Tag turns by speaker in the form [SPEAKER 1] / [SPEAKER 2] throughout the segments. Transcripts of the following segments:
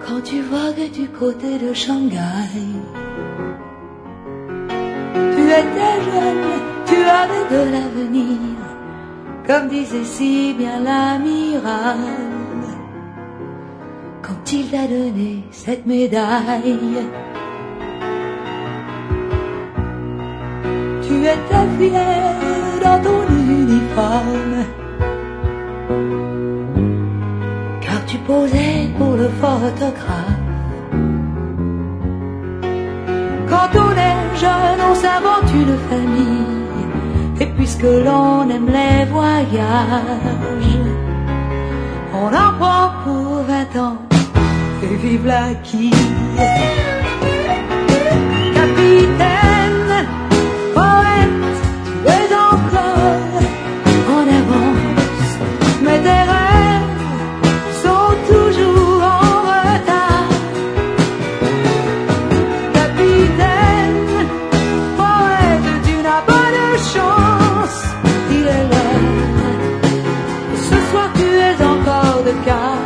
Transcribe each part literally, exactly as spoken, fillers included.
[SPEAKER 1] quand tu vogues du côté de Shanghai. Tu étais jeune, tu avais de l'avenir, comme disait si bien l'amiral quand il t'a donné cette médaille. Tu étais fier dans ton uniforme, car tu posais pour le photographe. Quand on est jeune, on s'invente une famille, et puisque l'on aime les voyages, on en prend pour vingt ans, et vive la quille. Capitaine, poète, tu es encore en avance, mais tes rêves sont toujours en retard. Capitaine, poète, tu n'as pas de chance, il est l'heure, ce soir tu es encore de quart.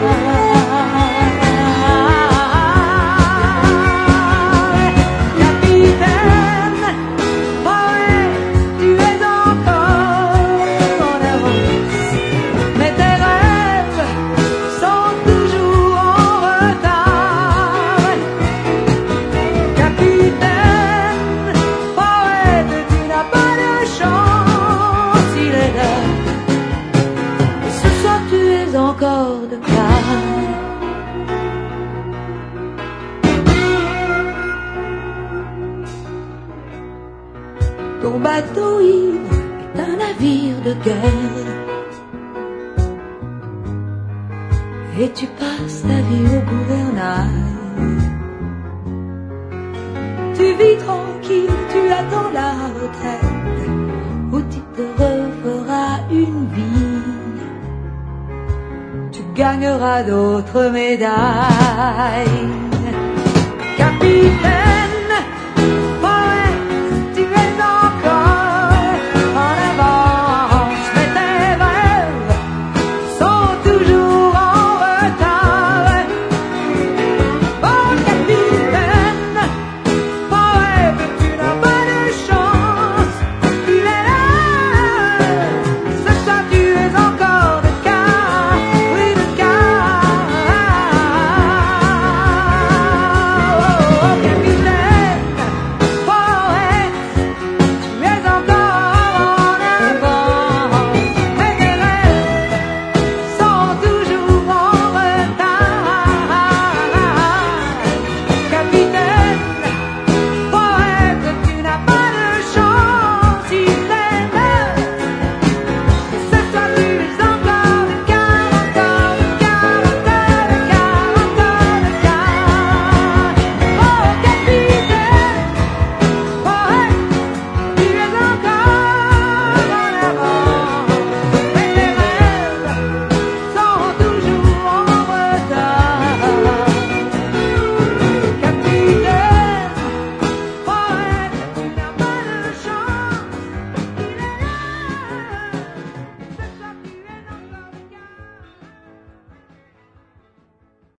[SPEAKER 1] Encore de quart. Ton bateau ivre est un navire de guerre, et tu passes ta vie au gouvernail. Tu vis tranquille, tu attends la retraite, où tu te referas une vie. Gagnera d'autres médailles. Capitaine.